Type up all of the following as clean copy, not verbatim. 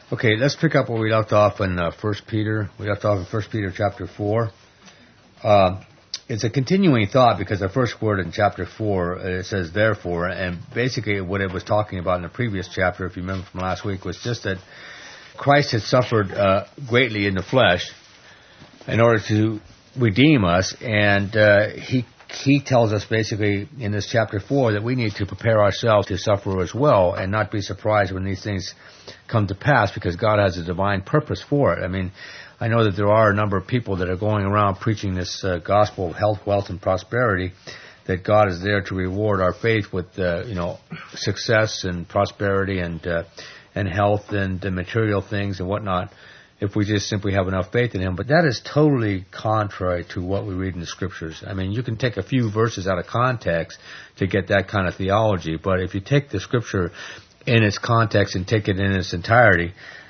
Okay, let's pick up where we left off in 1 Peter. We left off in 1 Peter chapter 4. It's a continuing thought because the first word in chapter 4, it says therefore, and basically what it was talking about in the previous chapter, if you remember from last week, was just that Christ had suffered greatly in the flesh in order to redeem us, and he tells us basically in this chapter 4 that we need to prepare ourselves to suffer as well and not be surprised when these things come to pass because God has a divine purpose for it. I mean, I know that there are a number of people that are going around preaching this gospel of health, wealth, and prosperity, that God is there to reward our faith with, success and prosperity and health and material things and whatnot, if we just simply have enough faith in Him. But that is totally contrary to what we read in the Scriptures. I mean, you can take a few verses out of context to get that kind of theology, but if you take the Scripture in its context and take it in its entirety,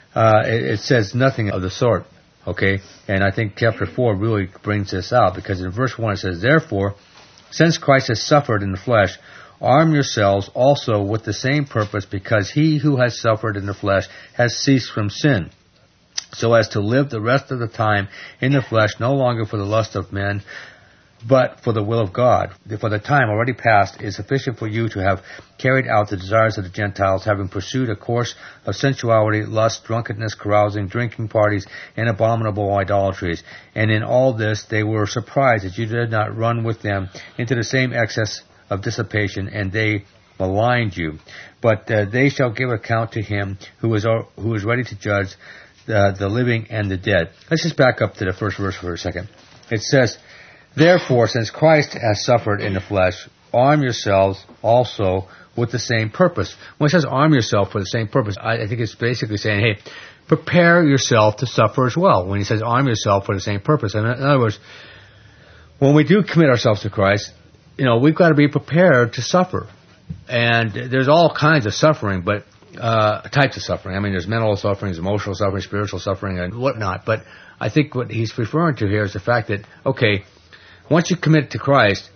it says nothing of the sort. Okay, and I think chapter 4 really brings this out, because in verse 1 it says, therefore, since Christ has suffered in the flesh, arm yourselves also with the same purpose, because he who has suffered in the flesh has ceased from sin, so as to live the rest of the time in the flesh, no longer for the lust of men, but for the will of God. For the time already past is sufficient for you to have carried out the desires of the Gentiles, having pursued a course of sensuality, lust, drunkenness, carousing, drinking parties, and abominable idolatries. And in all this they were surprised that you did not run with them into the same excess of dissipation, and they maligned you. But they shall give account to Him who is ready to judge the living and the dead. Let's just back up to the first verse for a second. It says, therefore, since Christ has suffered in the flesh, arm yourselves also with the same purpose. When it says arm yourself for the same purpose, I think it's basically saying, hey, prepare yourself to suffer as well. When he says arm yourself for the same purpose. In other words, when we do commit ourselves to Christ, we've got to be prepared to suffer. And there's all kinds of suffering, but types of suffering. I mean, there's mental suffering, there's emotional suffering, spiritual suffering, and whatnot. But I think what he's referring to here is the fact that, okay, once you commit to Christ,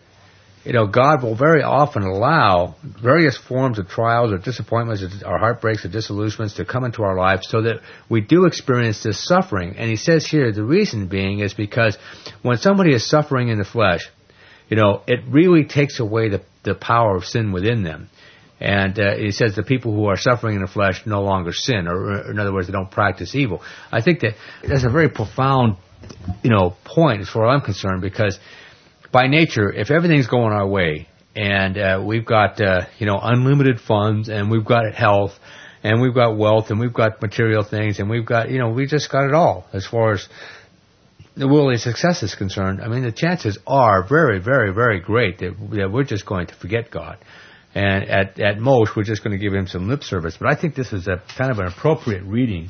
God will very often allow various forms of trials or disappointments or heartbreaks or disillusionments to come into our lives so that we do experience this suffering. And he says here the reason being is because when somebody is suffering in the flesh, it really takes away the power of sin within them. And he says the people who are suffering in the flesh no longer sin, or in other words, they don't practice evil. I think that that's a very profound, point as far as I'm concerned, because by nature, if everything's going our way, and we've got, unlimited funds, and we've got health, and we've got wealth, and we've got material things, and we've got, we just got it all as far as the worldly success is concerned. I mean, the chances are very, very, very great that we're just going to forget God. And at most, we're just going to give Him some lip service. But I think this is a kind of an appropriate reading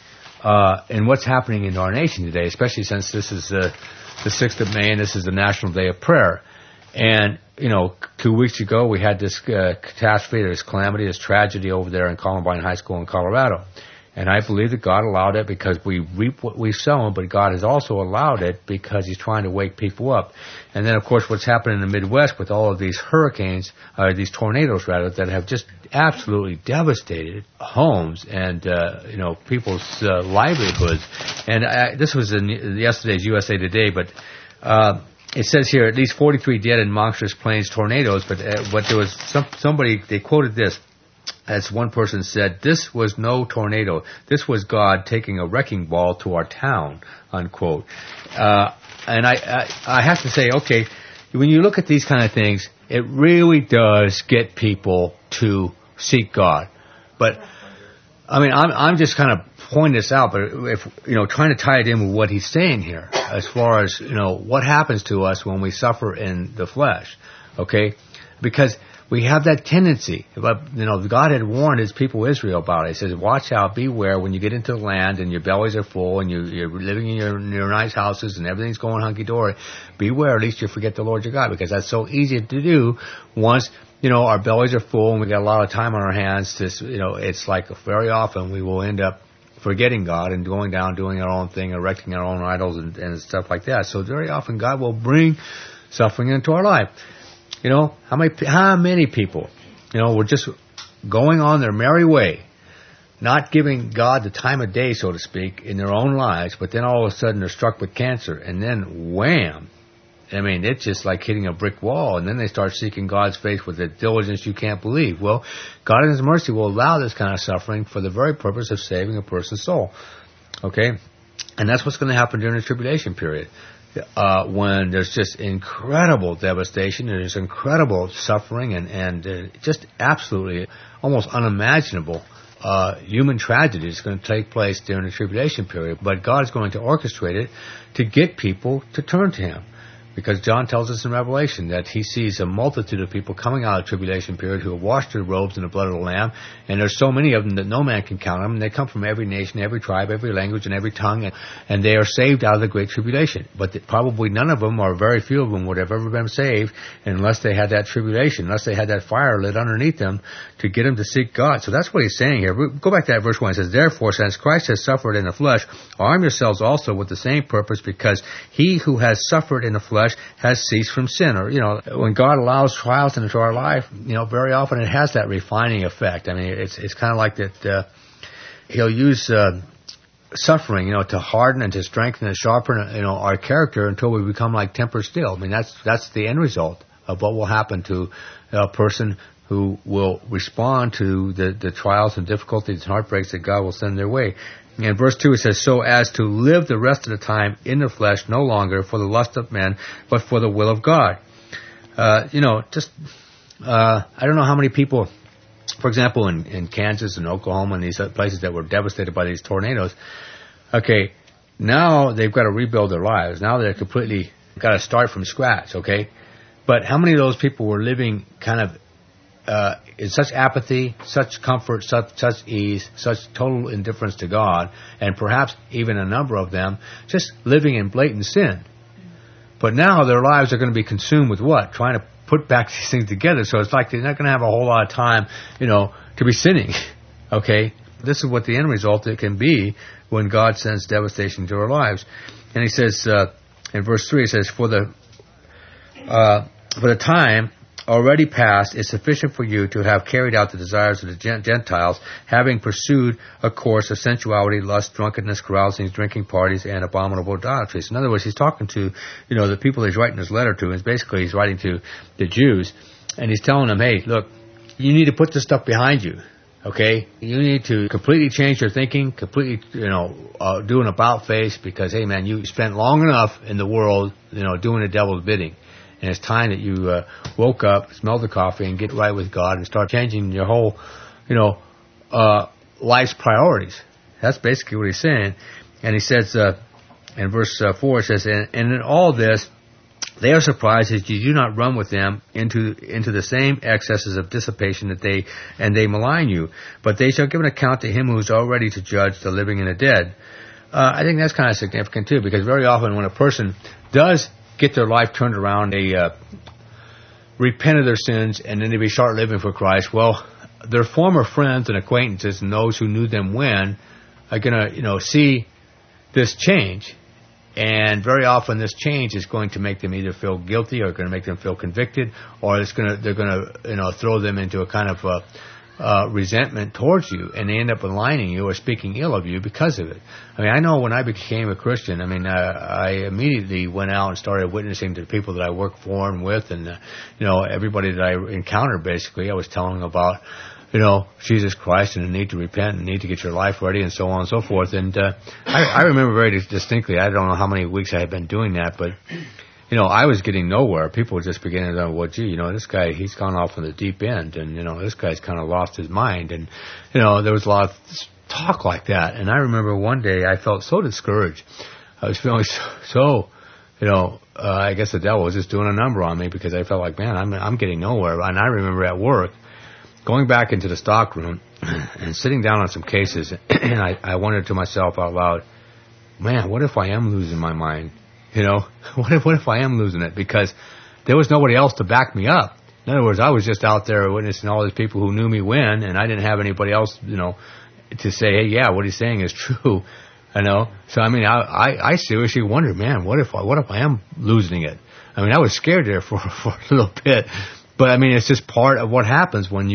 in what's happening in our nation today, especially since this is the 6th of May and this is the National Day of Prayer. And, 2 weeks ago, we had this catastrophe, this calamity, this tragedy over there in Columbine High School in Colorado. And I believe that God allowed it because we reap what we sow, but God has also allowed it because He's trying to wake people up. And then, of course, what's happened in the Midwest with all of these hurricanes, or these tornadoes, rather, that have just absolutely devastated homes and, people's livelihoods. And this was in yesterday's USA Today, but it says here at least 43 dead in monstrous plains tornadoes, but there was somebody, they quoted this. As one person said, this was no tornado. This was God taking a wrecking ball to our town, unquote. And I have to say, okay, when you look at these kind of things, it really does get people to seek God. But, I mean, I'm just kind of pointing this out, but if, trying to tie it in with what he's saying here, as far as, what happens to us when we suffer in the flesh, okay? Because we have that tendency. God had warned His people Israel about it. He says, watch out, beware when you get into the land and your bellies are full and you're living in your nice houses and everything's going hunky-dory. Beware, at least you forget the Lord your God, because that's so easy to do once, our bellies are full and we got a lot of time on our hands. It's like very often we will end up forgetting God and going down, doing our own thing, erecting our own idols and stuff like that. So very often God will bring suffering into our life. How many people, were just going on their merry way, not giving God the time of day, so to speak, in their own lives, but then all of a sudden they're struck with cancer, and then wham! I mean, it's just like hitting a brick wall, and then they start seeking God's face with a diligence you can't believe. Well, God in His mercy will allow this kind of suffering for the very purpose of saving a person's soul. Okay? And that's what's going to happen during the tribulation period. When there's just incredible devastation, and there's incredible suffering, and just absolutely almost unimaginable human tragedy is going to take place during the tribulation period. But God is going to orchestrate it to get people to turn to Him. Because John tells us in Revelation that he sees a multitude of people coming out of the tribulation period who have washed their robes in the blood of the Lamb, and there's so many of them that no man can count them, and they come from every nation, every tribe, every language, and every tongue, and they are saved out of the great tribulation. But probably none of them, or very few of them, would have ever been saved unless they had that tribulation, unless they had that fire lit underneath them to get them to seek God. So that's what he's saying here. Go back to that verse 1. It says, "Therefore, since Christ has suffered in the flesh, arm yourselves also with the same purpose, because he who has suffered in the flesh has ceased from sin." Or, when God allows trials into our life, very often it has that refining effect. I mean, it's kind of like that, He'll use, suffering, to harden and to strengthen and sharpen, our character until we become like tempered steel. I mean, that's the end result of what will happen to a person who will respond to the trials and difficulties and heartbreaks that God will send their way. In verse 2 it says, "So as to live the rest of the time in the flesh, no longer for the lust of men, but for the will of God." I don't know how many people, for example, in Kansas and Oklahoma and these places that were devastated by these tornadoes, okay, now they've got to rebuild their lives. Now they're completely got to start from scratch, okay? But how many of those people were living kind of in such apathy, such comfort, such ease, such total indifference to God, and perhaps even a number of them just living in blatant sin. But now their lives are going to be consumed with what? Trying to put back these things together. So it's like they're not going to have a whole lot of time, to be sinning. Okay? This is what the end result it can be when God sends devastation to our lives. And he says, in verse 3, it says, For the time already past is sufficient for you to have carried out the desires of the Gentiles, having pursued a course of sensuality, lust, drunkenness, carousing, drinking parties, and abominable idolatries. In other words, he's talking to, the people he's writing this letter to, and basically he's writing to the Jews, and he's telling them, hey, look, you need to put this stuff behind you, okay? You need to completely change your thinking, completely, do an about face, because, hey, man, you spent long enough in the world, doing the devil's bidding. And it's time that you woke up, smell the coffee, and get right with God and start changing your whole, life's priorities. That's basically what he's saying. And he says, in verse 4, it says, and in all this, they are surprised that you do not run with them into the same excesses of dissipation that they malign you. But they shall give an account to him who is already to judge the living and the dead. I think that's kind of significant too, because very often when a person does get their life turned around, they repent of their sins, and then they start living for Christ. Well, their former friends and acquaintances and those who knew them when are going to, see this change. And very often this change is going to make them either feel guilty or going to make them feel convicted, or they're going to, throw them into a kind of resentment towards you, and they end up maligning you or speaking ill of you because of it. I mean, I know when I became a Christian, I immediately went out and started witnessing to the people that I work for and with, and, everybody that I encountered, basically, I was telling them about, Jesus Christ and the need to repent and the need to get your life ready and so on and so forth. And I remember very distinctly, I don't know how many weeks I had been doing that, but I was getting nowhere. People were just beginning to know, well, gee, this guy, he's gone off on the deep end, and, this guy's kind of lost his mind. And, there was a lot of talk like that. And I remember one day I felt so discouraged. I was feeling so I guess the devil was just doing a number on me, because I felt like, man, I'm getting nowhere. And I remember at work going back into the stock room and sitting down on some cases, and I wondered to myself out loud, man, what if I am losing my mind? What if I am losing it? Because there was nobody else to back me up. In other words, I was just out there witnessing all these people who knew me when, and I didn't have anybody else, to say, hey, yeah, what he's saying is true. So I seriously wondered, man, what if I am losing it? I was scared there for a little bit, but it's just part of what happens when you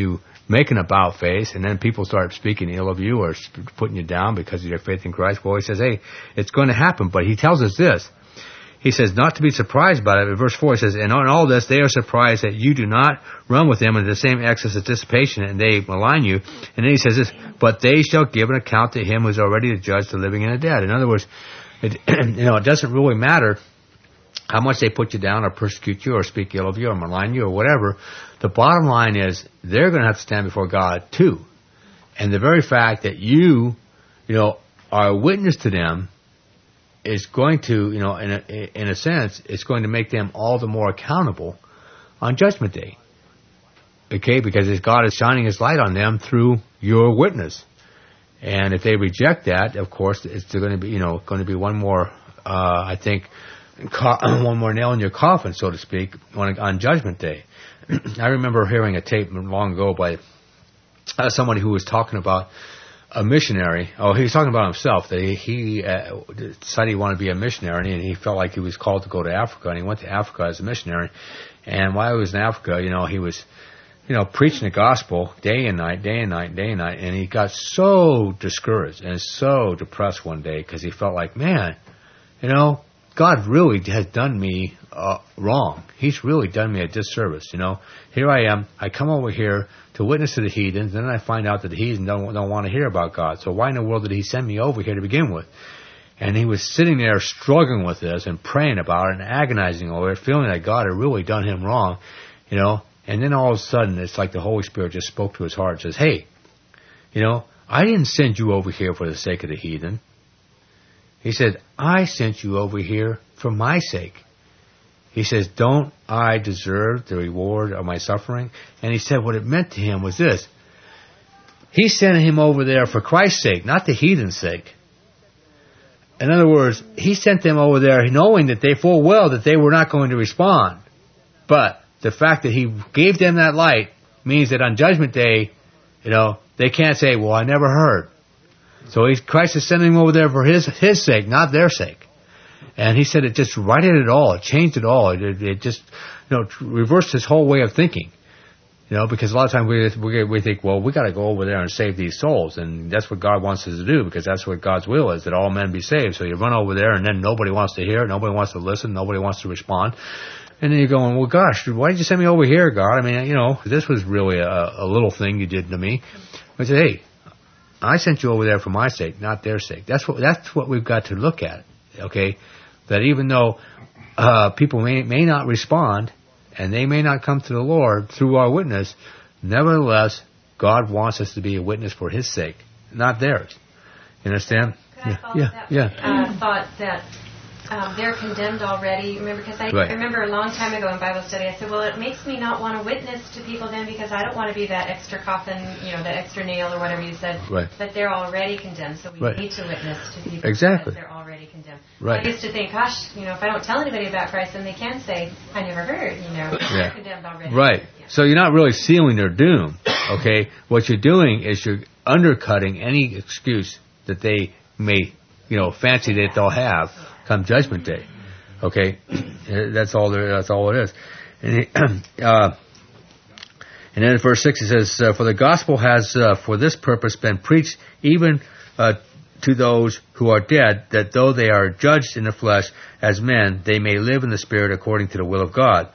make an about face, and then people start speaking ill of you or putting you down because of your faith in Christ. Well, he says, hey, it's going to happen. But he tells us this. He says, not to be surprised by it. In verse 4, he says, and on all this, they are surprised that you do not run with them into the same excess of dissipation, and they malign you. And then he says this, but they shall give an account to him who is already to judge the living and the dead. In other words, it doesn't really matter how much they put you down or persecute you or speak ill of you or malign you or whatever. The bottom line is they're going to have to stand before God too. And the very fact that you are a witness to them is going to, in a sense, it's going to make them all the more accountable on Judgment Day. Okay, because God is shining His light on them through your witness. And if they reject that, of course, it's going to be one more, I think, one more nail in your coffin, so to speak, on Judgment Day. I remember hearing a tape long ago by somebody who was talking about a missionary. Oh, he was talking about himself, that he decided he wanted to be a missionary, and he felt like he was called to go to Africa, and he went to Africa as a missionary. And while he was in Africa, he was, preaching the gospel day and night, and he got so discouraged and so depressed one day because he felt like, man, God really has done me wrong. He's really done me a disservice. Here I am. I come over here to witness to the heathens, and then I find out that the heathens don't want to hear about God. So why in the world did He send me over here to begin with? And he was sitting there struggling with this and praying about it and agonizing over it, feeling that God had really done him wrong, And then all of a sudden, it's like the Holy Spirit just spoke to his heart and says, hey, I didn't send you over here for the sake of the heathen. He said, I sent you over here for my sake. He says, don't I deserve the reward of my suffering? And he said what it meant to him was this. He sent him over there for Christ's sake, not the heathen's sake. In other words, he sent them over there knowing that they full well that they were not going to respond. But the fact that he gave them that light means that on Judgment Day, they can't say, well, I never heard. So Christ is sending them over there for his sake, not their sake. And he said it just righted it all. It changed it all. It just, reversed his whole way of thinking. Because a lot of times we think, well, we got to go over there and save these souls. And that's what God wants us to do, because that's what God's will is, that all men be saved. So you run over there and then nobody wants to hear, nobody wants to listen, nobody wants to respond. And then you're going, well, gosh, why did you send me over here, God? I mean, this was really a little thing you did to me. I said, hey, I sent you over there for my sake, not their sake. That's what we've got to look at, okay? That even though people may not respond, and they may not come to the Lord through our witness, nevertheless, God wants us to be a witness for His sake, not theirs. You understand? Could I thought that they're condemned already. Remember, because I remember a long time ago in Bible study, I said, well, it makes me not want to witness to people then, because I don't want to be that extra coffin, that extra nail or whatever you said. Right. But they're already condemned, so we need to witness to people because they're already condemned. Right. I used to think, gosh, if I don't tell anybody about Christ, then they can say, I never heard, they're condemned already. Right. Yeah. So you're not really sealing their doom, okay? What you're doing is you're undercutting any excuse that they may, fancy that they'll have come Judgment Day. Okay? That's all it is. And then in verse 6 it says, for the gospel has for this purpose been preached even to those who are dead, that though they are judged in the flesh as men, they may live in the spirit according to the will of God.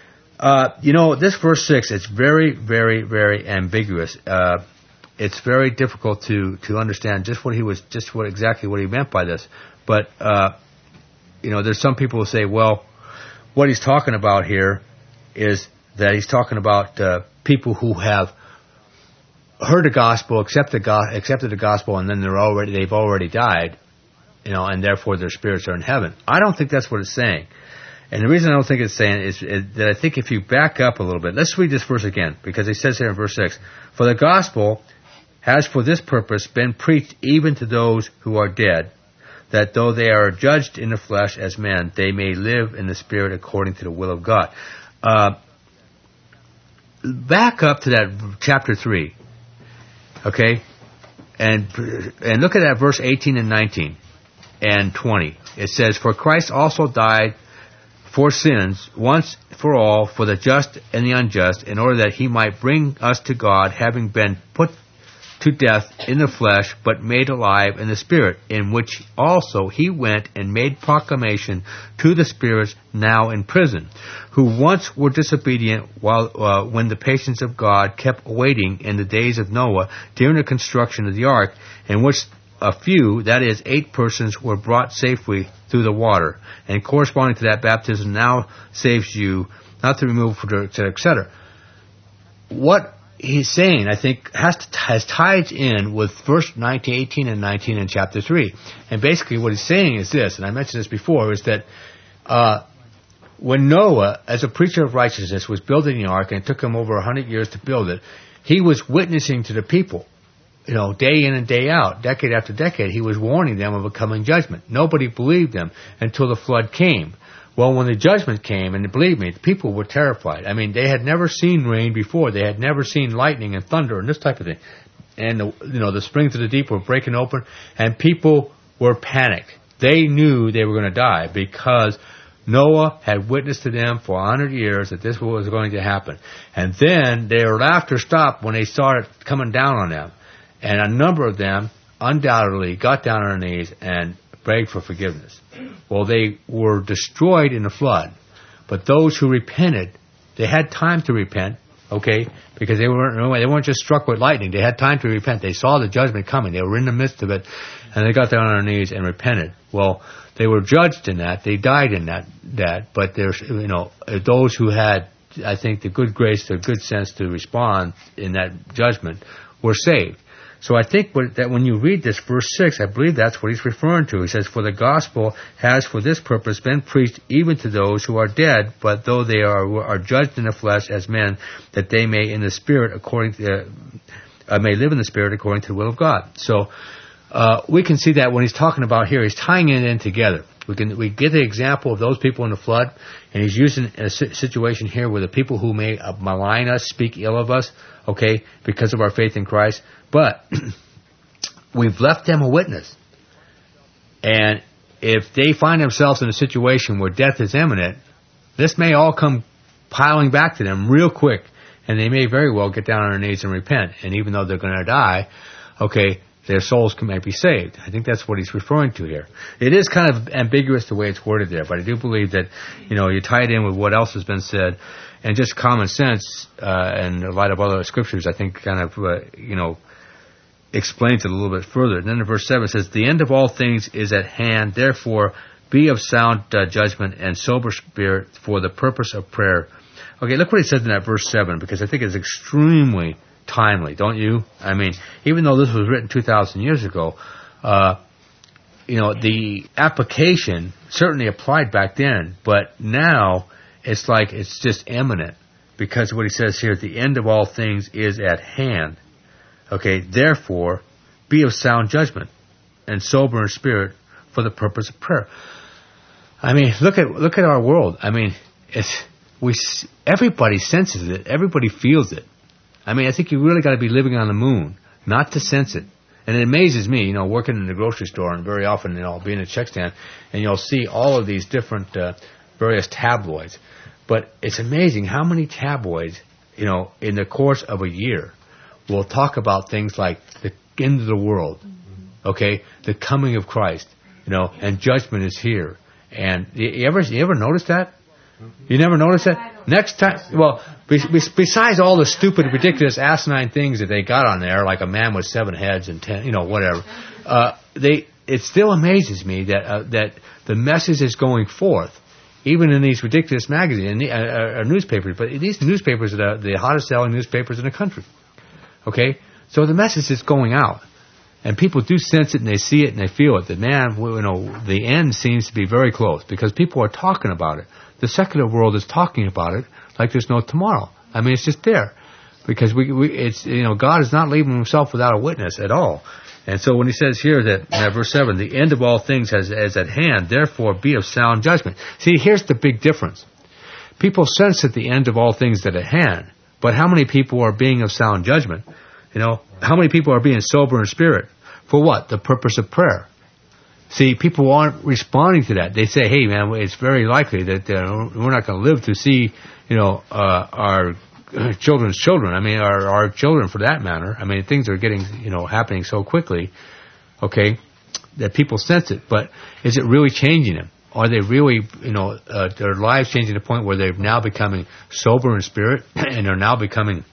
This verse 6, it's very, very, very ambiguous. It's very difficult to understand exactly what he meant by this. But, there's some people who say, well, what he's talking about here is that he's talking about people who have heard the gospel, accepted the gospel, and then they've already died, and therefore their spirits are in heaven. I don't think that's what it's saying. And the reason I don't think it's saying is that I think if you back up a little bit, let's read this verse again, because he says here in verse 6, for the gospel has for this purpose been preached even to those who are dead, that though they are judged in the flesh as men, they may live in the spirit according to the will of God. Back up to that chapter 3, okay, and look at that verse 18 and 19 and 20. It says, for Christ also died for sins, once for all, for the just and the unjust, in order that he might bring us to God, having been put to death in the flesh, but made alive in the Spirit, in which also he went and made proclamation to the spirits now in prison, who once were disobedient while when the patience of God kept waiting in the days of Noah during the construction of the ark, in which a few, that is, 8 persons, were brought safely through the water. And corresponding to that, baptism now saves you, not to remove, etc. What he's saying, I think, has ties in with verse 18 and 19 in chapter 3. And basically what he's saying is this, and I mentioned this before, is that when Noah, as a preacher of righteousness, was building the ark, and it took him over 100 years to build it, he was witnessing to the people. Day in and day out, decade after decade, he was warning them of a coming judgment. Nobody believed them until the flood came. Well, when the judgment came, and believe me, the people were terrified. I mean, they had never seen rain before. They had never seen lightning and thunder and this type of thing. And, the springs of the deep were breaking open, and people were panicked. They knew they were going to die because Noah had witnessed to them for 100 years that this was going to happen. And then their laughter stopped when they saw it coming down on them. And a number of them undoubtedly got down on their knees and begged for forgiveness. Well, they were destroyed in the flood. But those who repented, they had time to repent, okay? Because they weren't just struck with lightning. They had time to repent. They saw the judgment coming. They were in the midst of it. And they got down on their knees and repented. Well, they were judged in that. They died in that. But there's, those who had, I think, the good grace, the good sense to respond in that judgment were saved. So I think that when you read this, verse 6, I believe that's what he's referring to. He says, for the gospel has for this purpose been preached even to those who are dead, but though they are judged in the flesh as men, that they may in the spirit may live in the spirit according to the will of God. So we can see that when he's talking about here, he's tying it in together. We get the example of those people in the flood, and he's using a situation here where the people who may malign us, speak ill of us, okay, because of our faith in Christ, but we've left them a witness. And if they find themselves in a situation where death is imminent, this may all come piling back to them real quick, and they may very well get down on their knees and repent. And even though they're going to die, okay, their souls may be saved. I think that's what he's referring to here. It is kind of ambiguous the way it's worded there, but I do believe that, you tie it in with what else has been said, and just common sense, and a lot of other scriptures, I think kind of, explains it a little bit further. And then in verse 7 it says, the end of all things is at hand, therefore be of sound judgment and sober spirit for the purpose of prayer. Okay, look what he says in that verse 7, because I think it's extremely timely, don't you? I mean, even though this was written 2,000 years ago, the application certainly applied back then, but now it's like it's just imminent, because what he says here, the end of all things is at hand. Okay, therefore, be of sound judgment and sober in spirit for the purpose of prayer. I mean, look at our world. I mean, everybody senses it. Everybody feels it. I mean, I think you really got to be living on the moon not to sense it. And it amazes me, working in the grocery store, and very often, I'll be in a check stand, and you'll see all of these different various tabloids. But it's amazing how many tabloids, in the course of a year, will talk about things like the end of the world, okay, the coming of Christ, and judgment is here. And you ever notice that? You never notice that? Next time, well, besides all the stupid, ridiculous, asinine things that they got on there, like a man with 7 heads and 10, whatever, it still amazes me that the message is going forth, even in these ridiculous magazines, newspapers. But these newspapers are the hottest selling newspapers in the country. Okay? So the message is going out. And people do sense it, and they see it, and they feel it. That, man, the end seems to be very close, because people are talking about it. The secular world is talking about it like there's no tomorrow. I mean, it's just there. Because God is not leaving himself without a witness at all. And so when he says here that, in verse 7, the end of all things is at hand, therefore be of sound judgment. See, here's the big difference. People sense at the end of all things that are at hand, but how many people are being of sound judgment? How many people are being sober in spirit? For what? The purpose of prayer. See, people aren't responding to that. They say, hey, man, it's very likely that we're not going to live to see, our children's children. I mean, our children for that matter. I mean, things are getting, happening so quickly, okay, that people sense it. But is it really changing them? Are they really, their lives changing to the point where they're now becoming sober in spirit and are now becoming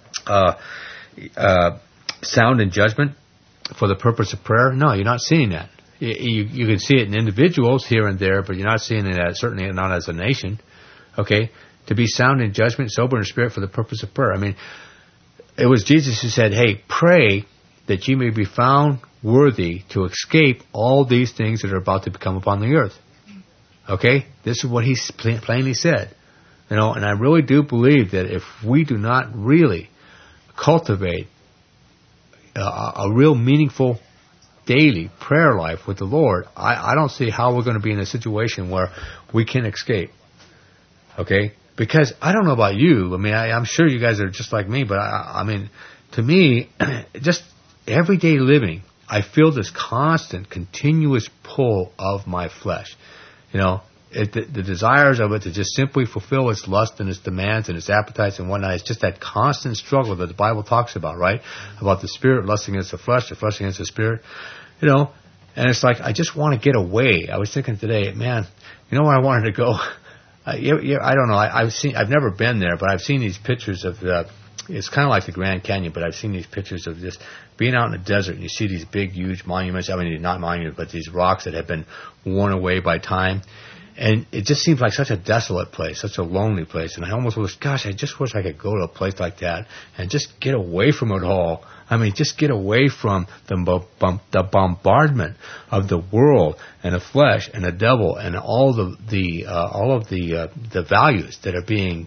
sound in judgment for the purpose of prayer? No, you're not seeing that. You can see it in individuals here and there, but you're not seeing it certainly not as a nation. Okay? To be sound in judgment, sober in spirit for the purpose of prayer. I mean, it was Jesus who said, hey, pray that you may be found worthy to escape all these things that are about to come upon the earth. Okay? This is what he plainly said. And I really do believe that if we do not really cultivate a real meaningful daily prayer life with the Lord, I don't see how we're going to be in a situation where we can escape. Okay? Because I don't know about you. I mean, I'm sure you guys are just like me, but I mean, to me, just everyday living, I feel this constant, continuous pull of my flesh. The desires of it to just simply fulfill its lust and its demands and its appetites and whatnot. It's just that constant struggle that the Bible talks about, right? About the spirit lusting against the flesh against the spirit, and it's like, I just want to get away. I was thinking today, man, where I wanted to go? I don't know. I've never been there, but I've seen these pictures of it's kind of like the Grand Canyon, but I've seen these pictures of just being out in the desert, and you see these big, huge monuments. I mean, not monuments, but these rocks that have been worn away by time. And it just seems like such a desolate place, such a lonely place. And I almost wish, gosh, I just wish I could go to a place like that and just get away from it all. I mean, just get away from the bombardment of the world and the flesh and the devil and all of the values that are being,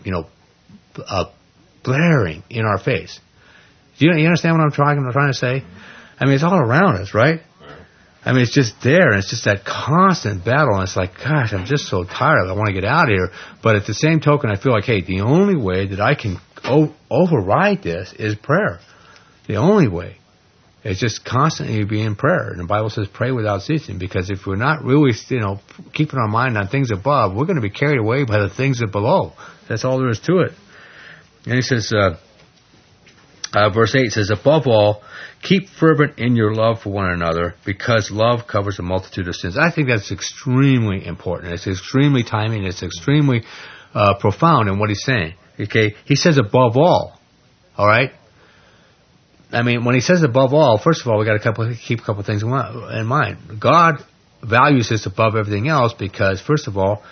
blaring in our face. You understand what I'm trying to say? I mean, it's all around us, right? I mean, it's just there, and it's just that constant battle, and it's like, gosh, I'm just so tired. I want to get out of here. But at the same token, I feel like, hey, the only way that I can override this is prayer. The only way is just constantly be in prayer. And the Bible says pray without ceasing, because if we're not really, keeping our mind on things above, we're going to be carried away by the things that below. That's all there is to it. And he says, verse 8 says, above all, keep fervent in your love for one another, because love covers a multitude of sins. I think that's extremely important. It's extremely timely. It's extremely profound in what he's saying. Okay, he says above all. All right. I mean, when he says above all, first of all, we got to keep a couple things in mind. God values this above everything else because, first of all,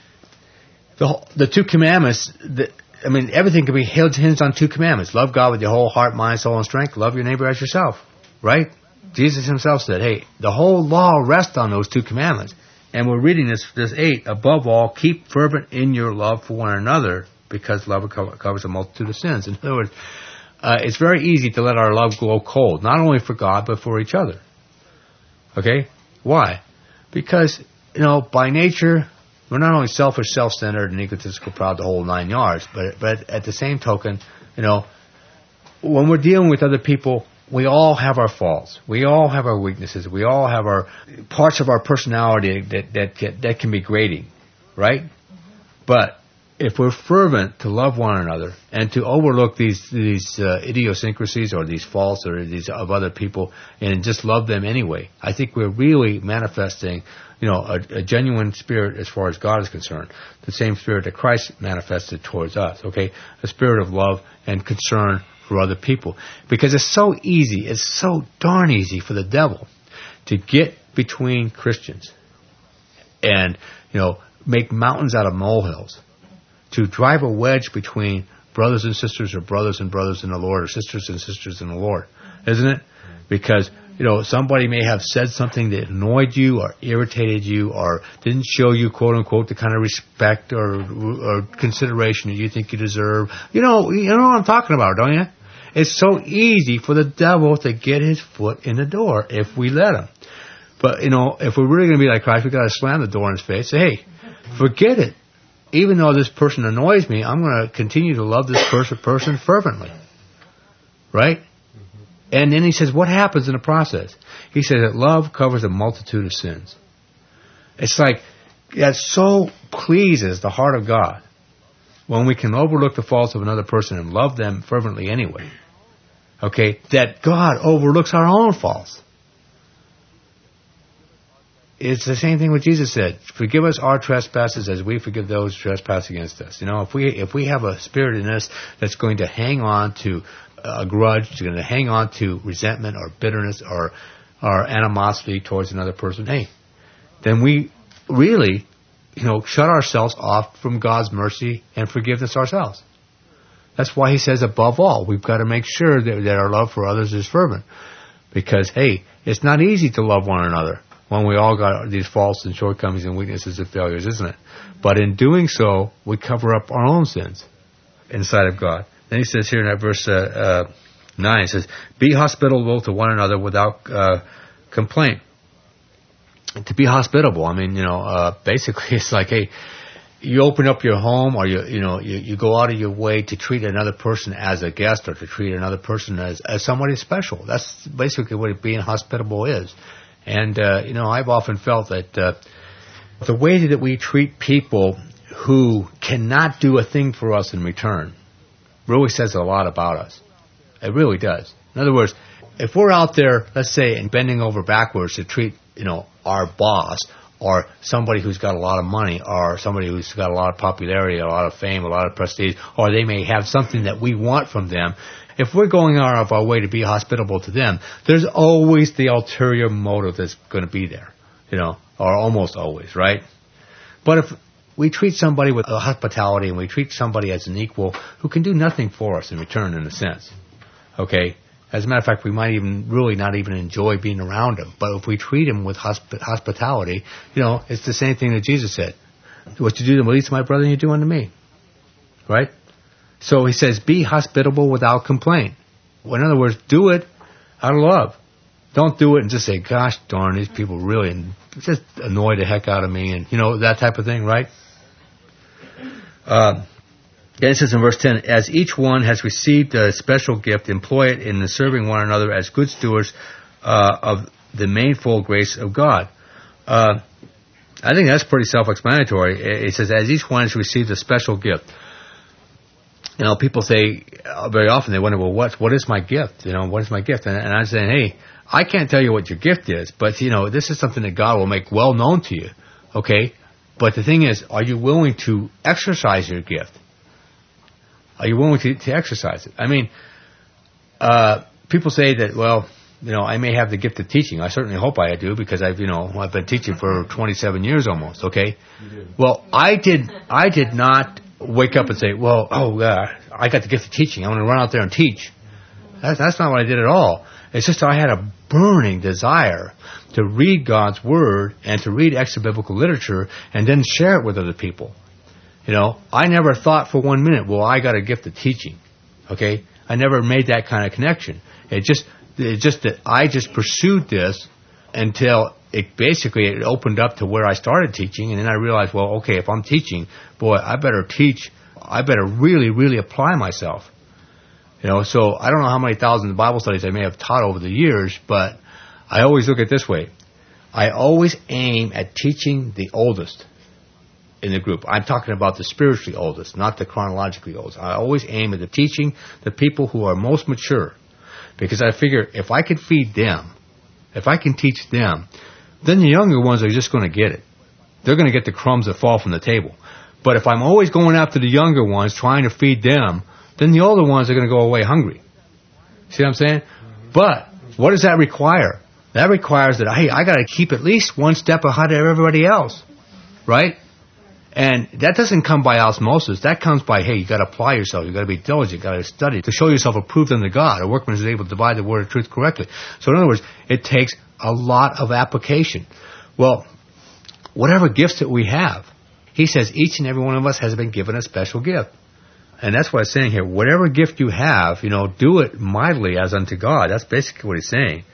the two commandments. Everything can be hinged on two commandments. Love God with your whole heart, mind, soul, and strength. Love your neighbor as yourself. Right? Jesus himself said, hey, the whole law rests on those two commandments. And we're reading this 8. Above all, keep fervent in your love for one another, because love covers a multitude of sins. In other words, it's very easy to let our love grow cold, not only for God, but for each other. Okay? Why? Because, by nature, we're not only selfish, self-centered, and egotistical, proud, the whole 9 yards, but at the same token, when we're dealing with other people, we all have our faults. We all have our weaknesses. We all have our parts of our personality that can be grating, right? But if we're fervent to love one another and to overlook these idiosyncrasies or these faults or these of other people and just love them anyway, I think we're really manifesting, a genuine spirit as far as God is concerned. The same spirit that Christ manifested towards us, okay? A spirit of love and concern for other people. Because it's so easy, it's so darn easy for the devil to get between Christians and, make mountains out of molehills, to drive a wedge between brothers and sisters, or brothers and brothers in the Lord, or sisters and sisters in the Lord, isn't it? Because, somebody may have said something that annoyed you or irritated you or didn't show you, quote unquote, the kind of respect or consideration that you think you deserve. You know what I'm talking about, don't you? It's so easy for the devil to get his foot in the door if we let him. But, if we're really going to be like Christ, we've got to slam the door in his face. Say, hey, forget it. Even though this person annoys me, I'm going to continue to love this person fervently. Right? And then he says, what happens in the process? He says that love covers a multitude of sins. It's like, that so pleases the heart of God when we can overlook the faults of another person and love them fervently anyway. Okay? That God overlooks our own faults. It's the same thing what Jesus said. Forgive us our trespasses as we forgive those who trespass against us. You know, if we have a spirit in us that's going to hang on to a grudge, it's going to hang on to resentment or bitterness or animosity towards another person, hey, then we really, shut ourselves off from God's mercy and forgiveness ourselves. That's why he says, above all, we've got to make sure that our love for others is fervent. Because, hey, it's not easy to love one another when we all got these faults and shortcomings and weaknesses and failures, isn't it? But in doing so, we cover up our own sins inside of God. Then he says here in that verse 9, he says, be hospitable to one another without complaint. To be hospitable, I mean, basically it's like, hey, you open up your home or you go out of your way to treat another person as a guest or to treat another person as somebody special. That's basically what being hospitable is. And, I've often felt that the way that we treat people who cannot do a thing for us in return really says a lot about us. It really does. In other words, if we're out there, let's say, and bending over backwards to treat, our boss or somebody who's got a lot of money or somebody who's got a lot of popularity, a lot of fame, a lot of prestige, or they may have something that we want from them, if we're going out of our way to be hospitable to them, there's always the ulterior motive that's going to be there, or almost always, right? But if we treat somebody with hospitality and we treat somebody as an equal who can do nothing for us in return, in a sense, okay? As a matter of fact, we might really not even enjoy being around him. But if we treat him with hospitality, it's the same thing that Jesus said. What you do to the least of my brother, you do unto me. Right? So he says, be hospitable without complaint. Well, in other words, do it out of love. Don't do it and just say, gosh darn, these people really just annoy the heck out of me, and, that type of thing, right? Then it says in verse 10, as each one has received a special gift, employ it in serving one another as good stewards of the manifold grace of God. I think that's pretty self-explanatory. It says, as each one has received a special gift. People say, very often they wonder, well, what is my gift? What is my gift? And I'm saying, hey, I can't tell you what your gift is, but, this is something that God will make well known to you, okay? But the thing is, are you willing to exercise your gift? Are you willing to exercise it? I mean, people say that, well, I may have the gift of teaching. I certainly hope I do because I've been teaching for 27 years almost, okay? Well, I did not wake up and say, well, I got the gift of teaching. I'm going to run out there and teach. That's not what I did at all. It's just I had a burning desire to read God's Word and to read extra-biblical literature and then share it with other people. I never thought for 1 minute, well, I got a gift of teaching. Okay? I never made that kind of connection. It's just that I just pursued this until it opened up to where I started teaching, and then I realized, well, okay, if I'm teaching, boy, I better teach. I better really, really apply myself. So I don't know how many thousands of Bible studies I may have taught over the years, but I always look at it this way. I always aim at teaching the oldest in the group. I'm talking about the spiritually oldest, not the chronologically oldest. I always aim at teaching the people who are most mature, because I figure if I can feed them, if I can teach them, then the younger ones are just going to get it. They're going to get the crumbs that fall from the table. But if I'm always going after the younger ones, trying to feed them, then the older ones are going to go away hungry. See what I'm saying? But what does that require? That requires that, hey, I got to keep at least one step ahead of everybody else, right? And that doesn't come by osmosis. That comes by, hey, you got to apply yourself. You got to be diligent. You got to study to show yourself approved unto God. A workman is able to divide the word of truth correctly. So in other words, it takes a lot of application. Well, whatever gifts that we have, he says each and every one of us has been given a special gift. And that's what I'm saying here. Whatever gift you have, do it mightily as unto God. That's basically what he's saying.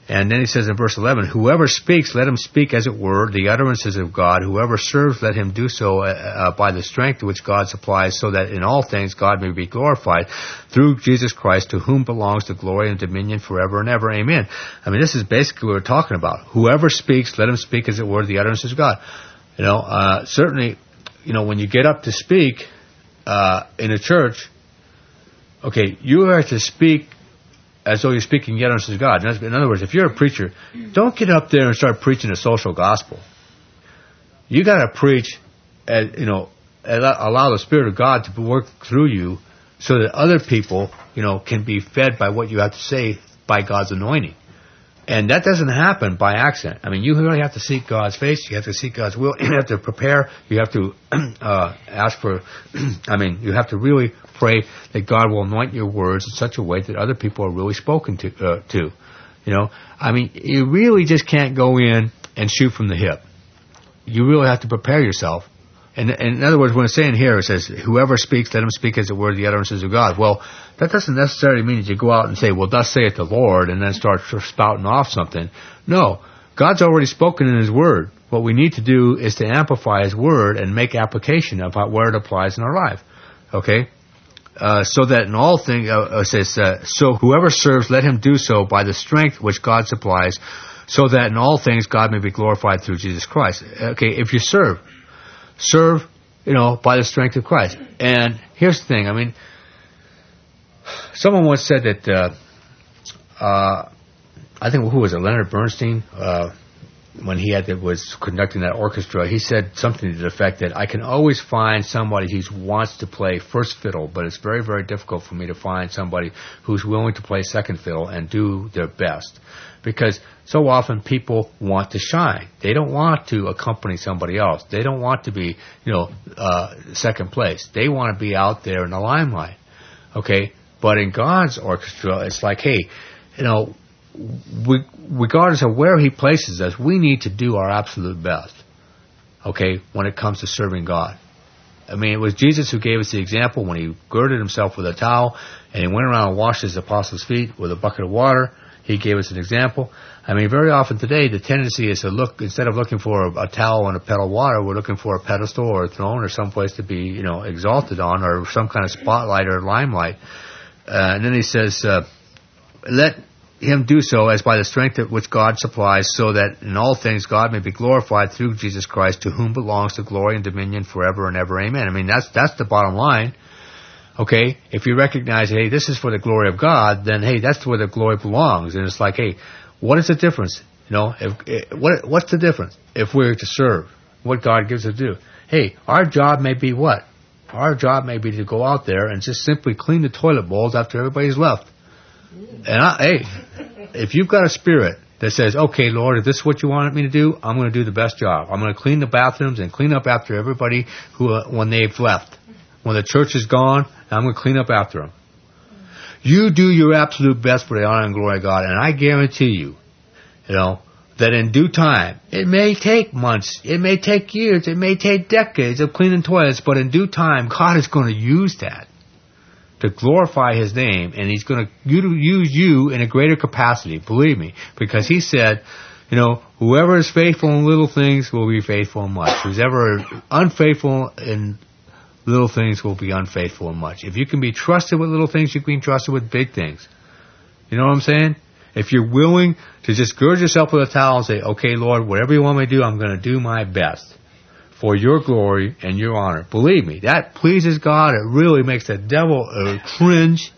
And then he says in verse 11, whoever speaks, let him speak as it were the utterances of God. Whoever serves, let him do so by the strength which God supplies, so that in all things God may be glorified through Jesus Christ, to whom belongs the glory and dominion forever and ever. Amen. I mean, this is basically what we're talking about. Whoever speaks, let him speak as it were the utterances of God. Certainly, when you get up to speak in a church, okay, you have to speak as though you're speaking the utterances of God. In other words, if you're a preacher, don't get up there and start preaching a social gospel. You got to preach, allow the Spirit of God to work through you, so that other people, can be fed by what you have to say by God's anointing. And that doesn't happen by accident. I mean, you really have to seek God's face. You have to seek God's will. You have to prepare. You have to ask for, you have to really pray that God will anoint your words in such a way that other people are really spoken to. You really just can't go in and shoot from the hip. You really have to prepare yourself. And in other words, when it's saying here, it says, whoever speaks, let him speak as it were the utterances of God. Well, that doesn't necessarily mean that you go out and say, well, thus saith the Lord, and then start spouting off something. No, God's already spoken in His Word. What we need to do is to amplify His Word and make application about where it applies in our life. Okay? So that in all things, it says, so whoever serves, let him do so by the strength which God supplies, so that in all things God may be glorified through Jesus Christ. Okay, if you serve, by the strength of Christ. And here's the thing, someone once said that, I think, who was it, Leonard Bernstein, when he was conducting that orchestra, he said something to the effect that I can always find somebody who wants to play first fiddle, but it's very, very difficult for me to find somebody who's willing to play second fiddle and do their best. Because so often people want to shine. They don't want to accompany somebody else. They don't want to be, second place. They want to be out there in the limelight. Okay? But in God's orchestra, it's like, hey, regardless of where He places us, we need to do our absolute best. Okay? When it comes to serving God. It was Jesus who gave us the example when He girded Himself with a towel and He went around and washed His apostles' feet with a bucket of water. He gave us an example. Very often today, the tendency is to look, instead of looking for a towel and a pedal of water, we're looking for a pedestal or a throne or someplace to be, exalted on, or some kind of spotlight or limelight. And then He says, let him do so as by the strength which God supplies, so that in all things God may be glorified through Jesus Christ, to whom belongs the glory and dominion forever and ever. Amen. That's the bottom line. Okay, if you recognize, hey, this is for the glory of God, then, hey, that's where the glory belongs. And it's like, hey, what is the difference? What's the difference if we're to serve what God gives us to do? Hey, our job may be what? Our job may be to go out there and just simply clean the toilet bowls after everybody's left. And if you've got a spirit that says, okay, Lord, if this is what you wanted me to do, I'm going to do the best job. I'm going to clean the bathrooms and clean up after everybody when they've left. When the church is gone, I'm going to clean up after them. You do your absolute best for the honor and glory of God, and I guarantee you, that in due time, it may take months, it may take years, it may take decades of cleaning toilets, but in due time, God is going to use that to glorify His name, and He's going to use you in a greater capacity, believe me, because He said, whoever is faithful in little things will be faithful in much. Who's ever unfaithful in little things will be unfaithful in much. If you can be trusted with little things, you can be trusted with big things. You know what I'm saying? If you're willing to just gird yourself with a towel and say, okay, Lord, whatever you want me to do, I'm going to do my best for your glory and your honor. Believe me, that pleases God. It really makes the devil cringe,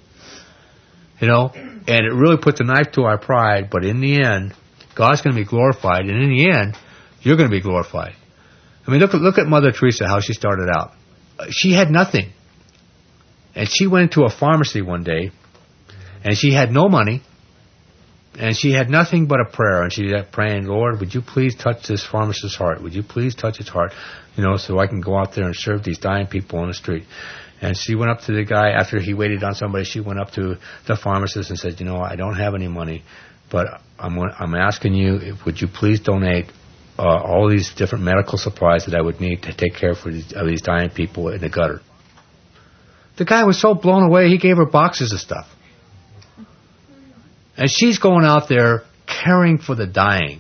and it really puts a knife to our pride. But in the end, God's going to be glorified, and in the end, you're going to be glorified. Look at Mother Teresa, how she started out. She had nothing. And she went into a pharmacy one day, and she had no money, and she had nothing but a prayer. And she was praying, Lord, would you please touch this pharmacist's heart? Would you please touch his heart, so I can go out there and serve these dying people on the street? And she went up to the guy, after he waited on somebody, she went up to the pharmacist and said, I don't have any money, but I'm asking you, would you please donate all these different medical supplies that I would need to take care of these dying people in the gutter. The guy was so blown away, he gave her boxes of stuff. And she's going out there caring for the dying,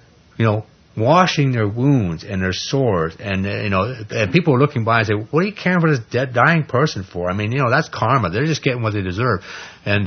washing their wounds and their sores, and and people are looking by and say, "What are you caring for this dead, dying person for?" I mean, that's karma. They're just getting what they deserve, and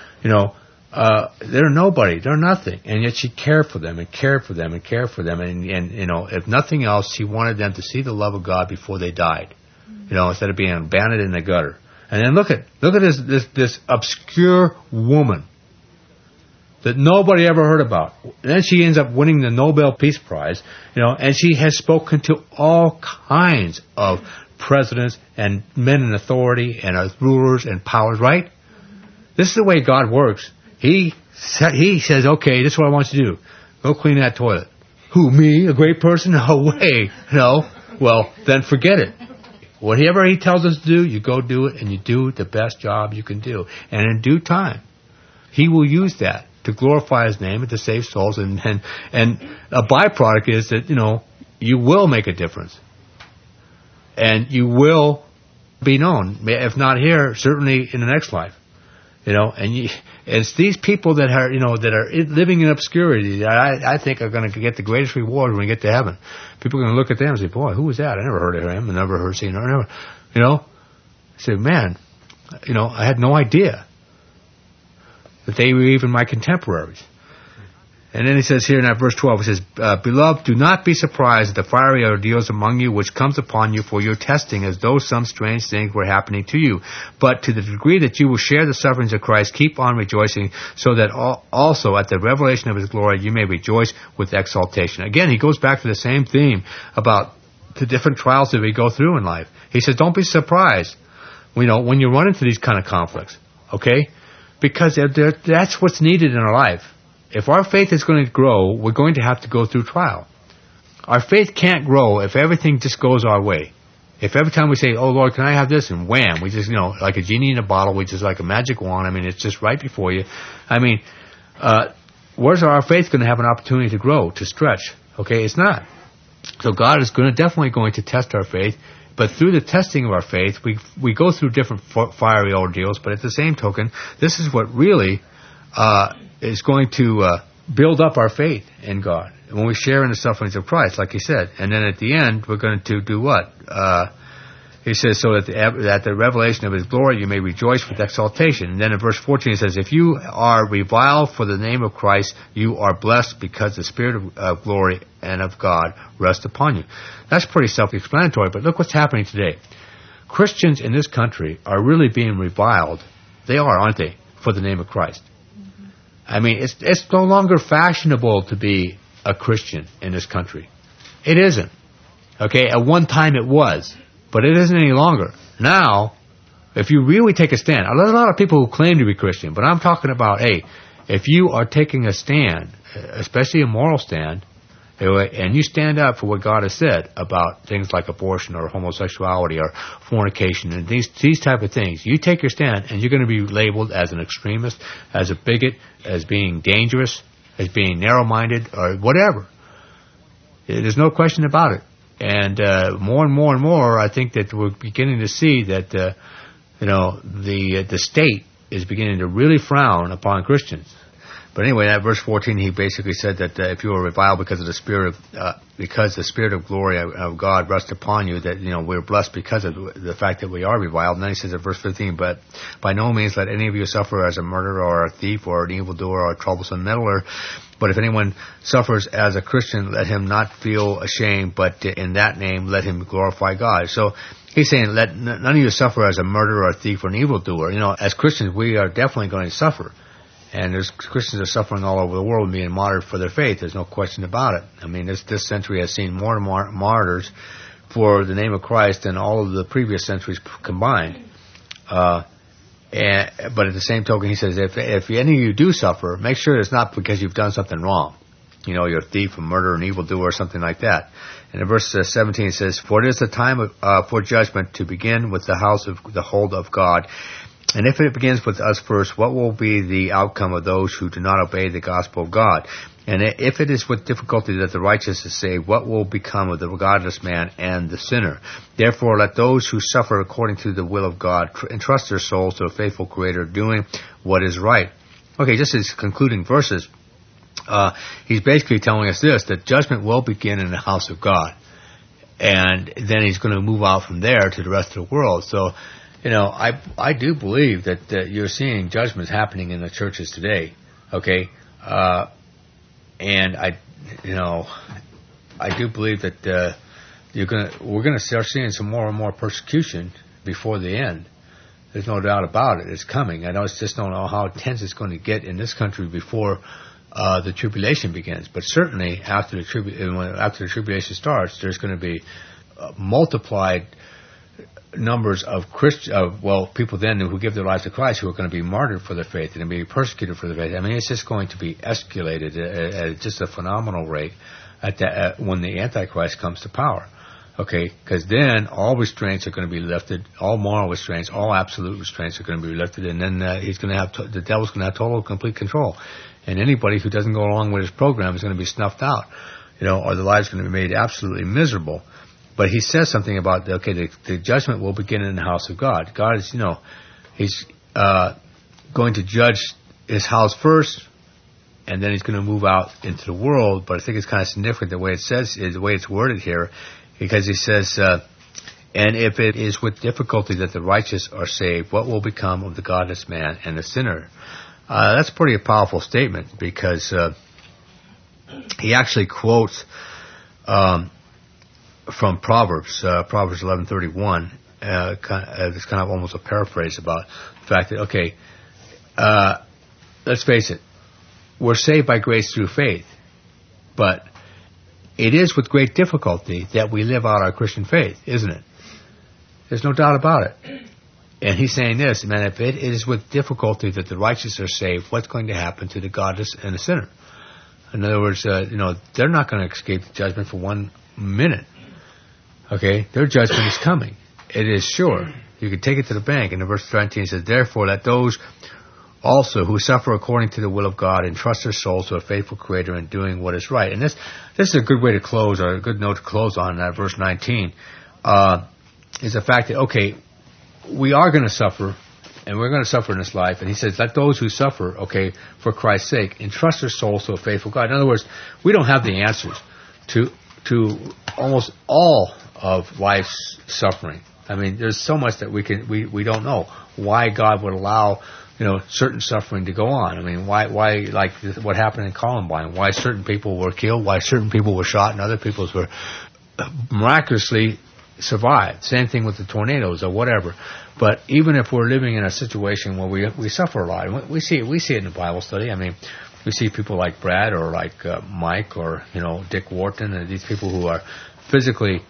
they're nobody, they're nothing, and yet she cared for them and cared for them and cared for them, and if nothing else, she wanted them to see the love of God before they died, instead of being abandoned in the gutter. And then look at this obscure woman that nobody ever heard about. And then she ends up winning the Nobel Peace Prize, and she has spoken to all kinds of presidents and men in authority and rulers and powers, right? This is the way God works. He says, okay, this is what I want you to do. Go clean that toilet. Who, me? A great person? No way. No. Well, then forget it. Whatever he tells us to do, you go do it, and you do the best job you can do. And in due time, he will use that to glorify his name and to save souls. And a byproduct is that, you will make a difference. And you will be known. If not here, certainly in the next life. And it's these people that are, that are living in obscurity that I think are going to get the greatest reward when we get to heaven. People are going to look at them and say, boy, who was that? I never heard of him. I never seen her. Say, man, I had no idea that they were even my contemporaries. And then he says here in that verse 12, he says, Beloved, do not be surprised at the fiery ordeals among you which comes upon you for your testing, as though some strange things were happening to you. But to the degree that you will share the sufferings of Christ, keep on rejoicing, so that also at the revelation of his glory you may rejoice with exaltation. Again, he goes back to the same theme about the different trials that we go through in life. He says, don't be surprised, when you run into these kind of conflicts, okay? Because that's what's needed in our life. If our faith is going to grow, we're going to have to go through trial. Our faith can't grow if everything just goes our way. If every time we say, oh, Lord, can I have this? And wham, we just, like a genie in a bottle, we just like a magic wand. I mean, it's just right before you. I mean, where's our faith going to have an opportunity to grow, to stretch? Okay, it's not. So God is definitely going to test our faith. But through the testing of our faith, we go through different fiery ordeals. But at the same token, this is what really is going to build up our faith in God when we share in the sufferings of Christ, like he said. And then at the end, we're going to do what? He says, so that at the revelation of his glory you may rejoice with exaltation. And then in verse 14 it says, if you are reviled for the name of Christ, you are blessed because the Spirit of glory and of God rests upon you. That's pretty self-explanatory, but look what's happening today. Christians in this country are really being reviled. They are, aren't they? For the name of Christ. I mean, it's no longer fashionable to be a Christian in this country. It isn't. Okay, at one time it was, but it isn't any longer. Now, if you really take a stand, there's a lot of people who claim to be Christian, but I'm talking about, hey, if you are taking a stand, especially a moral stand, and you stand up for what God has said about things like abortion or homosexuality or fornication and these type of things, you take your stand and you're going to be labeled as an extremist, as a bigot, as being dangerous, as being narrow-minded, or whatever. There's no question about it. And more and more and more, I think that we're beginning to see that the state is beginning to really frown upon Christians. But anyway, that verse 14, he basically said that if you are reviled because the Spirit of glory of God rests upon you, that we're blessed because of the fact that we are reviled. And then he says in verse 15, but by no means let any of you suffer as a murderer or a thief or an evildoer or a troublesome meddler. But if anyone suffers as a Christian, let him not feel ashamed, but in that name let him glorify God. So he's saying, let none of you suffer as a murderer or a thief or an evildoer. As Christians, we are definitely going to suffer. And there's Christians are suffering all over the world and being martyred for their faith. There's no question about it. I mean, this century has seen more and more martyrs for the name of Christ than all of the previous centuries combined. But at the same token, he says, if any of you do suffer, make sure it's not because you've done something wrong. You're a thief, a murderer, an evildoer, or something like that. And in verse 17 it says, for it is the time for judgment to begin with the house of the hold of God. And if it begins with us first, what will be the outcome of those who do not obey the gospel of God? And if it is with difficulty that the righteous is saved, what will become of the godless man and the sinner? Therefore, let those who suffer according to the will of God entrust their souls to a faithful Creator, doing what is right. Okay, just as concluding verses, he's basically telling us this, that judgment will begin in the house of God. And then he's going to move out from there to the rest of the world. So, I do believe that you're seeing judgments happening in the churches today. Okay? And I do believe that we're going to start seeing some more and more persecution before the end. There's no doubt about it. It's coming. I just don't know how intense it's going to get in this country before the tribulation begins. But certainly after the tribulation starts, there's going to be multiplied numbers of people then who give their lives to Christ, who are going to be martyred for their faith and be persecuted for their faith. I mean, it's just going to be escalated at just a phenomenal rate when the Antichrist comes to power. Okay, because then all restraints are going to be lifted, all moral restraints, all absolute restraints are going to be lifted, and then the devil's going to have total, complete control. And anybody who doesn't go along with his program is going to be snuffed out, or the lives going to be made absolutely miserable. But he says something about, the judgment will begin in the house of God. God is, he's going to judge his house first, and then he's going to move out into the world. But I think it's kind of significant the way it's worded here, because he says, and if it is with difficulty that the righteous are saved, what will become of the godless man and the sinner? That's a pretty powerful statement, because he actually quotes from Proverbs 11:31. It's kind of almost a paraphrase about the fact that, let's face it, we're saved by grace through faith, but it is with great difficulty that we live out our Christian faith, isn't it? There's no doubt about it. And he's saying this, man, if it is with difficulty that the righteous are saved, what's going to happen to the godless and the sinner? In other words, they're not going to escape the judgment for 1 minute. Okay? Their judgment is coming. It is sure. You can take it to the bank. And in verse 19 it says, therefore, let those also who suffer according to the will of God entrust their souls to a faithful Creator in doing what is right. And this is a good way to close, or a good note to close on that verse 19, is the fact that, we are going to suffer, and we're going to suffer in this life. And he says, let those who suffer, for Christ's sake, entrust their souls to a faithful God. In other words, we don't have the answers to almost all of life's suffering. I mean, there's so much that we don't know. Why God would allow certain suffering to go on. I mean, why, like what happened in Columbine, why certain people were killed, why certain people were shot, and other people were miraculously survived. Same thing with the tornadoes or whatever. But even if we're living in a situation where we suffer a lot, we see it in the Bible study. I mean, we see people like Brad or like Mike or Dick Wharton, and these people who are physically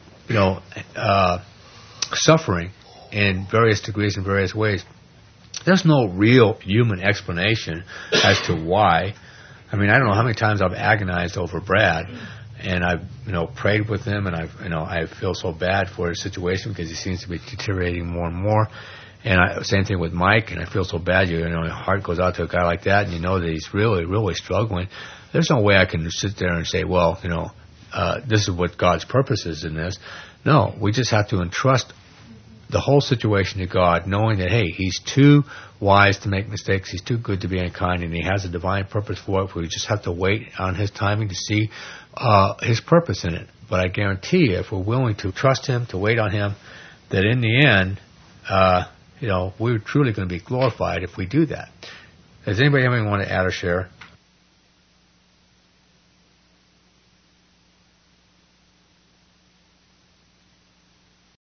suffering in various degrees in various ways. There's no real human explanation as to why. I mean, I don't know how many times I've agonized over Brad, and I've prayed with him, and I feel so bad for his situation because he seems to be deteriorating more and more. And same thing with Mike, and I feel so bad. Your heart goes out to a guy like that, and you know that he's really, really struggling. There's no way I can sit there and say, well, this is what God's purpose is in this. No, we just have to entrust the whole situation to God, knowing that, hey, He's too wise to make mistakes, He's too good to be unkind, and He has a divine purpose for it. We just have to wait on His timing to see His purpose in it. But I guarantee you, if we're willing to trust Him, to wait on Him, that in the end, we're truly going to be glorified if we do that. Does anybody have anything want to add or share?